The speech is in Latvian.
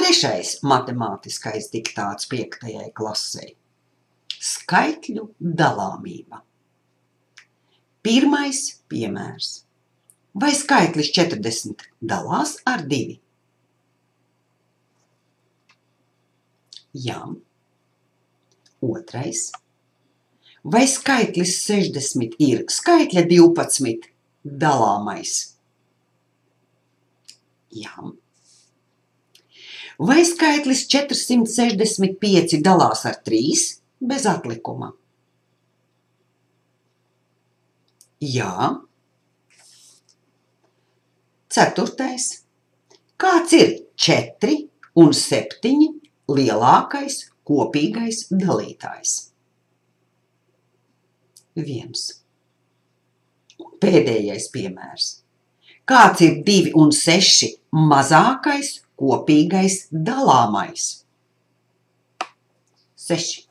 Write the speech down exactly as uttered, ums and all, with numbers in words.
Trešais matemātiskais diktāts piektajai klasei. Skaitļu dalāmība. Pirmais piemērs. Vai skaitlis četrdesmit dalās ar divi? Jā. Otrais. Vai skaitlis sešdesmit ir skaitļa divpadsmit dalāmais? Jā. Vai skaitlis četrsimt sešdesmit pieci dalās ar trīs bez atlikuma? Jā. Ceturtais. Kāds ir četri un septiņi lielākais kopīgais dalītājs? Viens. Pēdējais piemērs. Kāds ir divi un seši mazākais kopīgais dalāmais? Seši.